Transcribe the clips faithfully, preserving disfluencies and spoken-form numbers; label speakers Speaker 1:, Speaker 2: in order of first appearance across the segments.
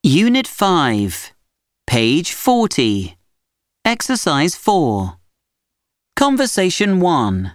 Speaker 1: Unit five, page forty. Exercise four. Conversation one.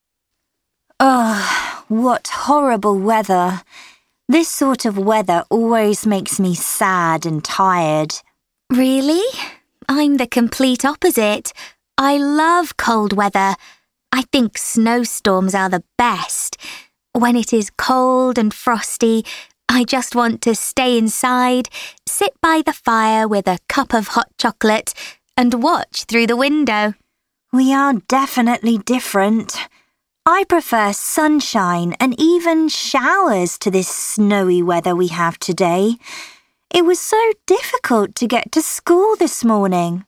Speaker 2: Oh, what horrible weather. This sort of weather always makes me sad and tired.
Speaker 3: Really? I'm the complete opposite. I love cold weather. I think snowstorms are the best. When it is cold and frosty, I just want to stay inside, sit by the fire with a cup of hot chocolate, and watch through the window.
Speaker 2: We are definitely different. I prefer sunshine and even showers to this snowy weather we have today. It was so difficult to get to school this morning.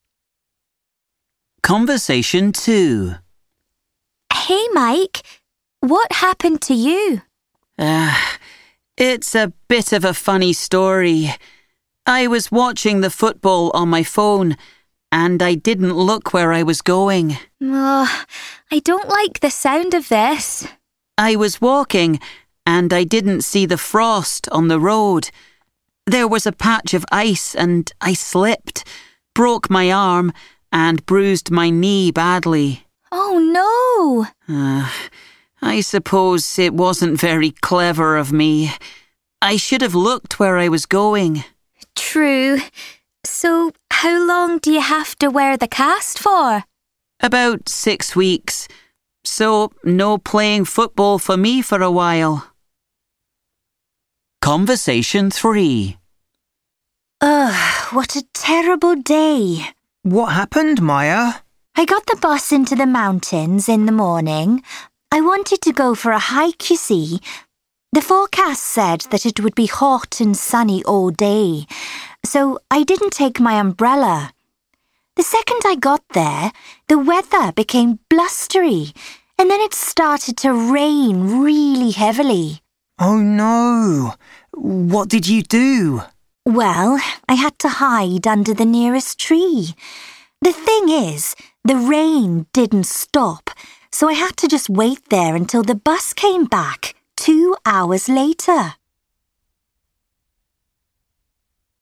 Speaker 1: Conversation two.
Speaker 3: Hey, Mike, what happened to you?
Speaker 1: Uh, it's a bit of a funny story. I was watching the football on my phone, and I didn't look where I was going.
Speaker 3: Oh, I don't like the sound of this.
Speaker 1: I was walking, and I didn't see the frost on the road. There was a patch of ice, and I slipped, broke my arm, and bruised my knee badly.
Speaker 3: Oh, no!
Speaker 1: Uh, I suppose it wasn't very clever of me. I should have looked where I was going.
Speaker 3: True. So, how long do you have to wear the cast for?
Speaker 1: About six weeks. So, no playing football for me for a while. Conversation three.
Speaker 2: Ugh, what a terrible day.
Speaker 4: What happened, Maya?
Speaker 2: I got the bus into the mountains in the morning. I wanted to go for a hike, you see. The forecast said that it would be hot and sunny all day, so I didn't take my umbrella. The second I got there, the weather became blustery, and then it started to rain really heavily.
Speaker 4: Oh no! What did you do?
Speaker 2: Well, I had to hide under the nearest tree. The thing is, the rain didn't stop, so I had to just wait there until the bus came back two hours later.